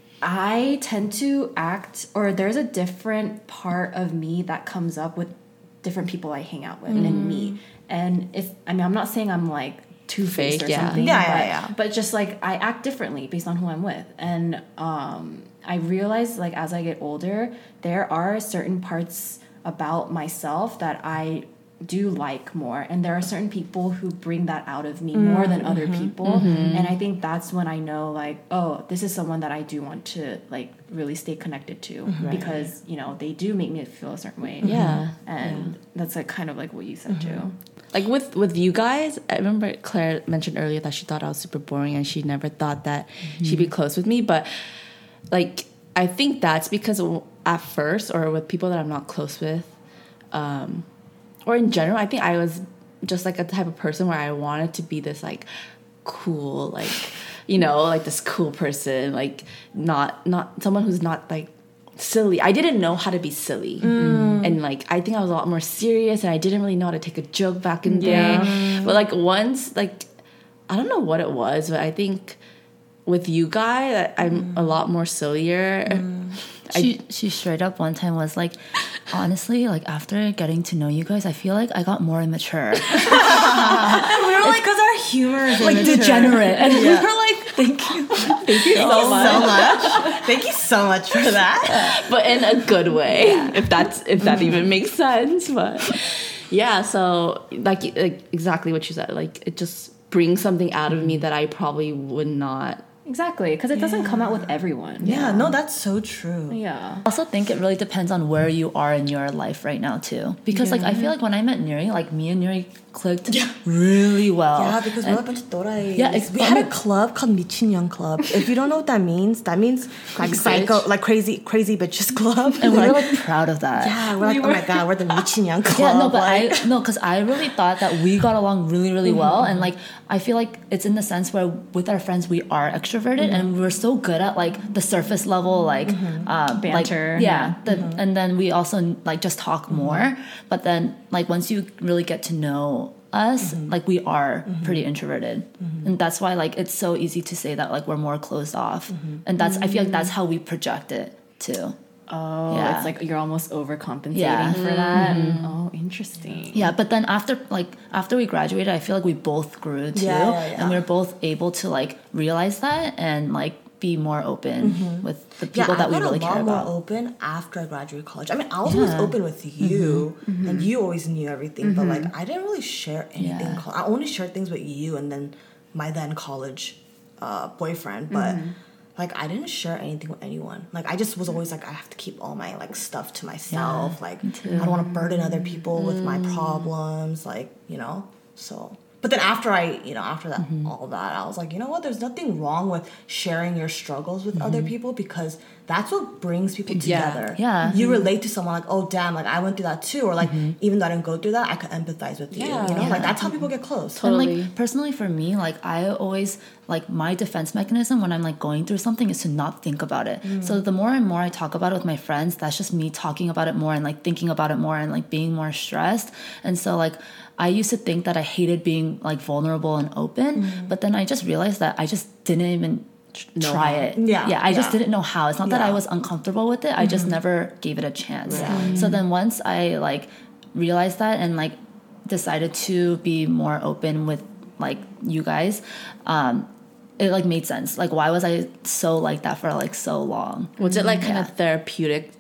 I tend to act, or there's a different part of me that comes up with different people I hang out with Mm. and meet. And if, I mean, I'm not saying I'm like two-faced Fake, or yeah. something, Yeah, but, yeah, yeah. but just like I act differently based on who I'm with. And um, I realize like as I get older, there are certain parts about myself that I do like more, and there are certain people who bring that out of me more than other people, and I think that's when I know like, oh, this is someone that I do want to like really stay connected to, because you know they do make me feel a certain way. Yeah. And that's like kind of like what you said too. Like with with you guys, I remember Claire mentioned earlier that she thought I was super boring and she never thought that she'd be close with me. But like, I think that's because at first, or with people that I'm not close with, um, or in general, I think I was just like a type of person where I wanted to be this like cool, like, you know, like this cool person, like not not someone who's not like silly. I didn't know how to be silly, and like I think I was a lot more serious, and I didn't really know how to take a joke back in the day. But like once, like I don't know what it was, but I think with you guys, I'm a lot more sillier. She she straight up one time was like, honestly, like after getting to know you guys, I feel like I got more immature, And we were like, because our humor is like immature. degenerate, and we were like, thank you. Thank you so much. so much. Thank you so much for that. But in a good way, if that's if that even makes sense. But yeah, so like like exactly what you said, like it just brings something out of me that I probably would not. Exactly, because it doesn't come out with everyone. Yeah, no, that's so true. Yeah. I also think it really depends on where you are in your life right now too, because like I feel like when I met Neri, like me and Neri clicked really well. Yeah, because we're a bunch of 또라이s. Yeah, it's- we had a club called 미친 young club. If you don't know what that means, that means like psycho, like crazy, crazy bitches club. and we were like proud of that. yeah, we're like, oh my god, we're the 미친 young club. Yeah, no, but like, I no, because I really thought that we got along really, really well, and like I feel like it's in the sense where with our friends we are extroverted, and we're so good at like the surface level, like um, Banter, like, yeah, the, and then we also like just talk more. But then like once you really get to know us, like we are pretty introverted, and that's why like it's so easy to say that like we're more closed off, and that's I feel like that's how we project it too. Oh, Yeah. it's like you're almost overcompensating Yeah. for that. Oh, interesting. Yeah, but then after like after we graduated, I feel like we both grew too, Yeah, yeah, yeah. and we were both able to like realize that and like be more open with the people yeah, that I we got really a lot care more about. open after I graduated college. I mean, I was always open with you, and you always knew everything. But like, I didn't really share anything. Yeah. co- I only shared things with you, and then my then college uh, boyfriend. But like, I didn't share anything with anyone. Like, I just was always like, I have to keep all my like stuff to myself. like, I don't want to burden other people with my problems. Like, you know, so. But then after I, you know, after that, all that, I was like, you know what? There's nothing wrong with sharing your struggles with other people, because that's what brings people Yeah. together. Yeah. You relate to someone like, oh, damn, like I went through that too. Or like, even though I didn't go through that, I could empathize with you. Yeah. You know, Yeah. like that's how people get close. And Totally. like personally for me, like I always like my defense mechanism when I'm like going through something is to not think about it. So the more and more I talk about it with my friends, that's just me talking about it more and like thinking about it more and like being more stressed. And so like I used to think that I hated being like vulnerable and open, but then I just realized that I just didn't even tr- Know try how. it. Yeah, yeah, I just yeah. didn't know how. It's not that I Yeah. was uncomfortable with it. I just never gave it a chance. So then once I like realized that and like decided to be more open with like you guys, um, it like made sense. Like why was I so like that for like so long? Was it like kind Yeah. of therapeutic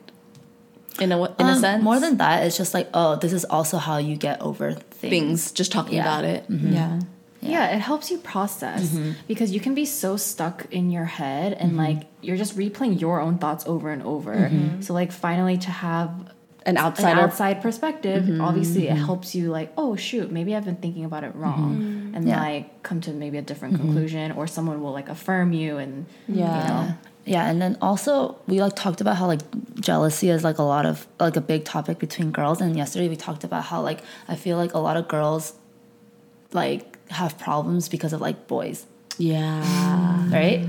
in a in a Um, sense? More than that, it's just like, oh, this is also how you get over things. things, just talking Yeah. about it. Yeah. Yeah, it helps you process because you can be so stuck in your head and like you're just replaying your own thoughts over and over. So like finally to have an an outsider. outside perspective, Mm-hmm. obviously it helps you like, oh shoot, maybe I've been thinking about it wrong, Mm-hmm. and Yeah. like come to maybe a different conclusion, or someone will like affirm you, and Yeah. you know, Yeah, and then also we like talked about how like jealousy is like a lot of like a big topic between girls. And yesterday we talked about how like I feel like a lot of girls like have problems because of like boys, Yeah. right?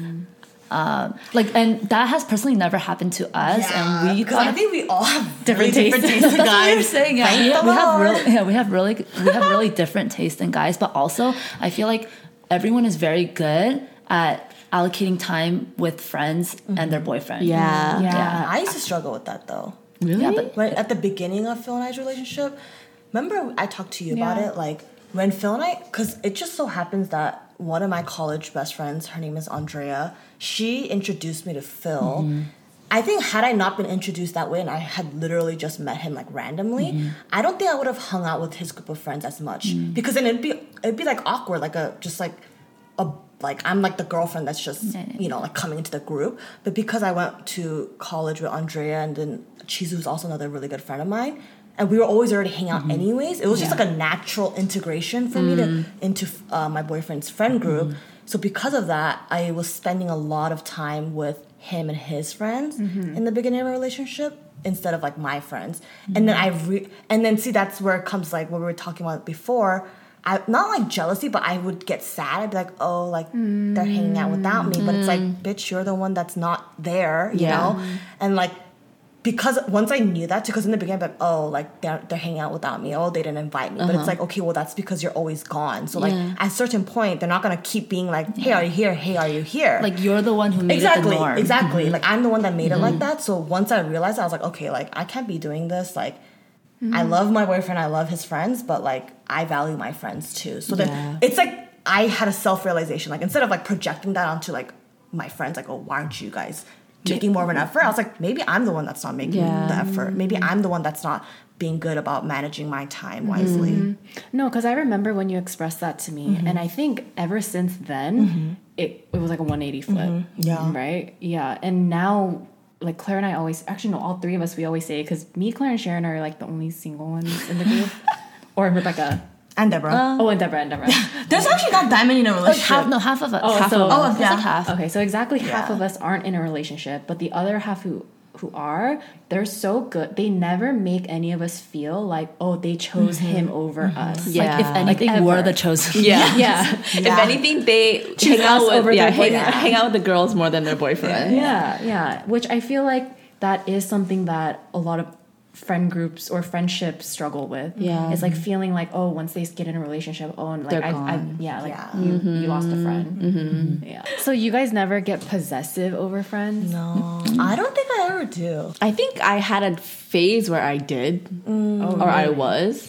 Um, like, and that has personally never happened to us, and we because I think we all have Different really tastes. different tastes in That's what we were guys. saying. Yeah, Thank we, the we have Lord. really, yeah, we have really, we have really different tastes in guys. But also, I feel like everyone is very good at allocating time with friends and their boyfriend. Yeah. yeah, I used to struggle with that though. Really? Yeah, but When at the beginning of Phil and I's relationship, remember I talked to you about Yeah. it, like when Phil and I, because it just so happens that one of my college best friends, her name is Andrea, she introduced me to Phil. I think had I not been introduced that way and I had literally just met him like randomly, I don't think I would have hung out with his group of friends as much, because then it'd be it'd be like awkward, like a just like a like I'm like the girlfriend that's just Yeah, yeah, you know like coming into the group. But because I went to college with Andrea and then Chizu, who's also another really good friend of mine, and we were always already hanging out anyways, it was just like a natural integration for me to into uh, my boyfriend's friend group. So because of that, I was spending a lot of time with him and his friends in the beginning of our relationship instead of like my friends. And then I re- and then see that's where it comes like what we were talking about before. I, not like jealousy, but I would get sad. I'd be like, oh, like they're hanging out without me. But it's like, bitch, you're the one that's not there, you Yeah. know? And like, because once I knew that, because in the beginning, I'd be like, oh, like they're, they're hanging out without me. Oh, they didn't invite me. But it's like, okay, well, that's because you're always gone. So like, Yeah. at a certain point, they're not going to keep being like, hey, are you here? Hey, are you here? like you're the one who made exactly, it the norm. exactly. Like I'm the one that made it like that. So once I realized, I was like, okay, like I can't be doing this. Like I love my boyfriend, I love his friends, but like I value my friends too. So Yeah. then it's like I had a self realization. Like instead of like projecting that onto like my friends, like, oh, why aren't you guys making more of an effort? I was like, maybe I'm the one that's not making Yeah. the effort. Maybe I'm the one that's not being good about managing my time wisely. no, because I remember when you expressed that to me, and I think ever since then, it it was like a one eighty flip. Yeah. Right. Yeah, and now. Like Claire and I always, actually no, all three of us, we always say, because me, Claire, and Sharon are like the only single ones in the group, or Rebecca. And Deborah. Oh, and Deborah, and Deborah. There's actually not that many in a Like relationship. half, no, half of us. Oh, half so- of us. Oh, It's yeah. like half. Okay, so exactly half Yeah. of us aren't in a relationship, but the other half who who are, they're so good. They never make any of us feel like, oh, they chose him over us. Yeah. Like if anything, Like, we're ever. the chosen. Yeah. Yeah. If Yeah. anything, they Choose hang out us with over yeah, their hang, boyfriend. hang out with the girls more than their boyfriend. Yeah, yeah. Which I feel like that is something that a lot of friend groups or friendships struggle with. Yeah. It's like feeling like, oh, once they get in a relationship, oh, and like, They're I, I, gone. yeah, like Yeah. You, you lost a friend. Yeah. So you guys never get possessive over friends? No, I don't think I ever do. I think I had a phase where I did, Oh, or I really? was.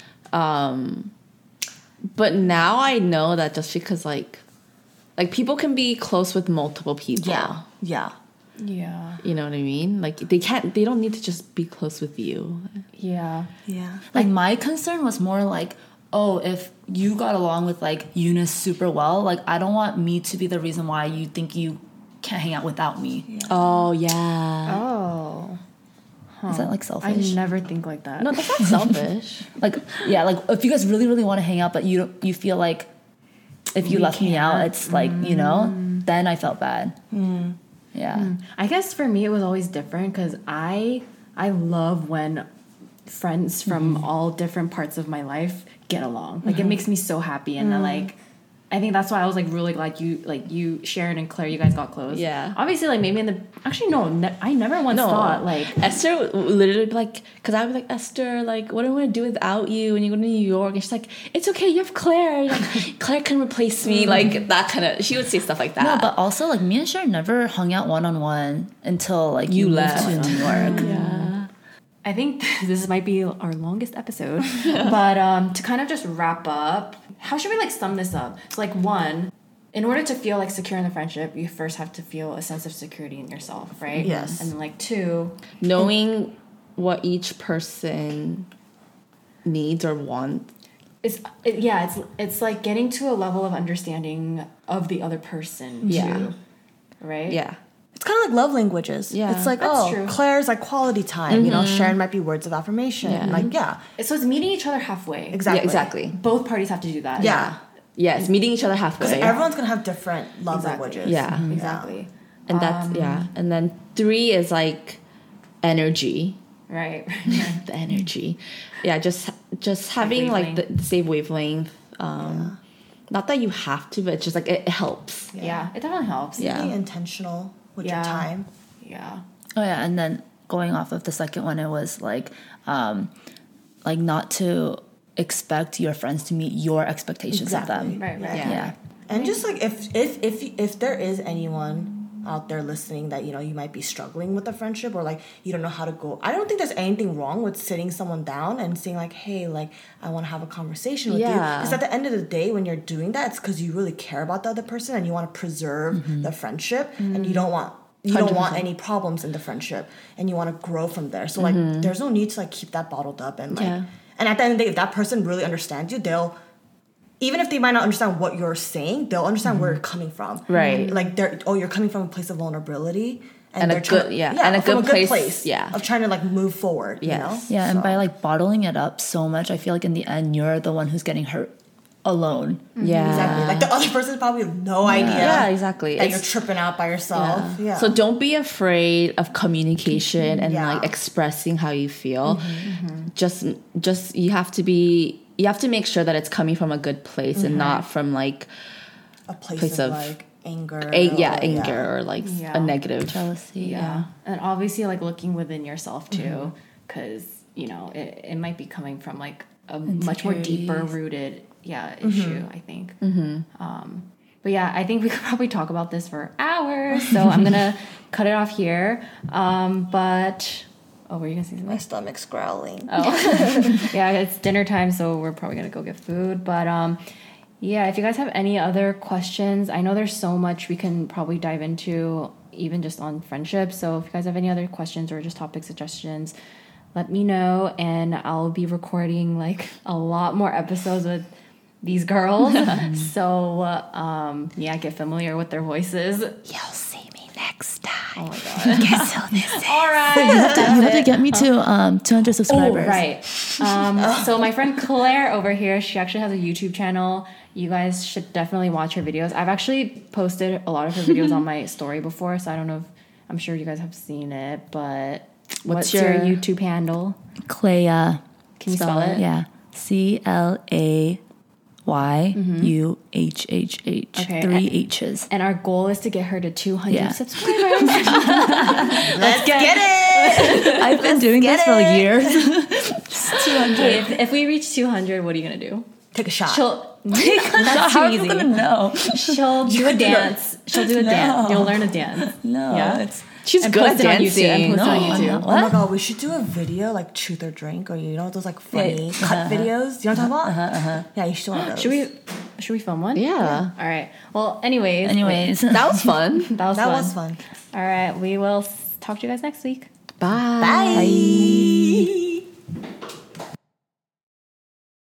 Um, but now I know that just because like, like people can be close with multiple people. Yeah, yeah. Yeah. You know what I mean? Like they can't, they don't need to just be close with you. Yeah. Yeah. Like my concern was more like, oh, if you got along with like Eunice super well, like I don't want me to be the reason why you think you can't hang out without me. Oh yeah. Oh. Is that like I selfish? never think like that. No, that's not selfish. Like yeah, like if you guys really really want to hang out, but you don't, you feel like if you We left me out, can't. it's like you know, then I felt bad. Yeah. I guess for me it was always different because I I love when friends from all different parts of my life get along. Like it makes me so happy, and I like I think that's why I was like really glad you like you Sharon and Claire, you guys got close. Yeah. Obviously, like maybe in the actually no, ne- I never once No. thought like Esther would literally be like, because I was like, Esther, like, what am I going to do without you when you go to New York? And she's like, it's okay, you have Claire. Like, Claire can replace me. Like, that kind of, she would say stuff like that. No, but also like me and Sharon never hung out one on one until like you, You moved left. to New York. yeah. I think this might be our longest episode, but um, to kind of just wrap up, how should we like sum this up? So like one, in order to feel like secure in the friendship, you first have to feel a sense of security in yourself, right? Yes. And then like two, Knowing what each person needs or wants. it's it, yeah, it's it's like getting to a level of understanding of the other person Yeah. too, right? Yeah. it's kind of like love languages. Yeah. It's like, That's oh, true. Claire's like quality time. You know, Sharon might be words of affirmation. Yeah. Like, yeah, So it's meeting each other halfway. exactly. Yeah, exactly. Both parties have to do that. Yeah. Yes, meeting each other halfway. Because everyone's going to have different love Exactly. languages. Yeah. Mhm. Exactly. And that's yeah. And then three is like energy. Right. The energy. Yeah, just just having like, the, the same wavelength. Um not that you have to, but it's just like it, it helps. yeah. It definitely helps. Yeah. Being intentional with Yeah. your time. Yeah. Oh yeah, and then going off of the second one, it was like, um, like not to expect your friends to meet your expectations Exactly. of them. Right, right. Yeah. Yeah. And just like if if if if there is anyone out there listening that you know you might be struggling with a friendship or like you don't know how to go, I don't think there's anything wrong with sitting someone down and saying like, hey, like I want to have a conversation with you. Yeah. Because at the end of the day, when you're doing that, it's because you really care about the other person and you want to preserve the friendship and you don't want you don't want any problems in the friendship and you want to grow from there. So like there's no need to like keep that bottled up and like Yeah. and at the end of the day, if that person really understands you, they'll even if they might not understand what you're saying, they'll understand where you're coming from. Right. Like they're oh, you're coming from a place of vulnerability. And a they're trying good- to- yeah, and a from good place, yeah. Of trying to like move forward. Yes. You know? Yeah, and So- by like bottling it up so much, I feel like in the end you're the one who's getting hurt alone. Yeah. Exactly. Like the other person probably have no idea. Yeah, exactly. That It's- you're tripping out by yourself. Yeah. So don't be afraid of communication and Yeah. like expressing how you feel. Just just you have to be you have to make sure that it's coming from a good place and not from like a place, place of, of like anger. a, yeah, or- anger or like Yeah. a negative. Jealousy. Yeah. And obviously, like, looking within yourself, too, because, you know, it, it might be coming from, like, a much more deeper Insecurities. rooted, yeah, issue, I think. Um, but yeah, I think we could probably talk about this for hours. So I'm going to cut it off here. Um, but, oh, were you going to say something? My stomach's growling. Oh, yeah, it's dinner time, so we're probably gonna go get food. But um, yeah, if you guys have any other questions, I know there's so much we can probably dive into, even just on friendship. So if you guys have any other questions or just topic suggestions, let me know, and I'll be recording like a lot more episodes with these girls. So uh, um, yeah, get familiar with their voices. You'll see me next time. Oh my god! Guess who this is? All right. You have to, you have to get me to um two hundred Oh, subscribers. right. Um, so my friend Claire over here, she actually has a YouTube channel. You guys should definitely watch her videos. I've actually posted a lot of her videos on my story before, so I don't know if I'm sure you guys have seen it, but what's, What's your, your- YouTube handle? Clea. Can you spell it? Yeah. C L A Y U H H H. Okay, Three and- H's. And our goal is to get her to two hundred Yeah. subscribers. Let's get it. I've been doing this for like years. Okay, if, if we reach two hundred, what are you gonna do? Take a shot. She'll that's How too are you easy. gonna know? She'll do a dance. She'll do a dance. You'll learn a dance. No. Yeah? It's She's And good post at it on YouTube, and dancing. post it on No, I'm YouTube. not. Oh my What? god, we should do a video like truth or drink, or you know those like funny Yeah. cut videos. You know what I'm talking about? Uh-huh, Yeah, you should do one of those. Should we should we film one? Yeah. All right. Well, anyways. anyways. That was fun. That was That fun. was fun. All right. We will s- talk to you guys next week. Bye. Bye.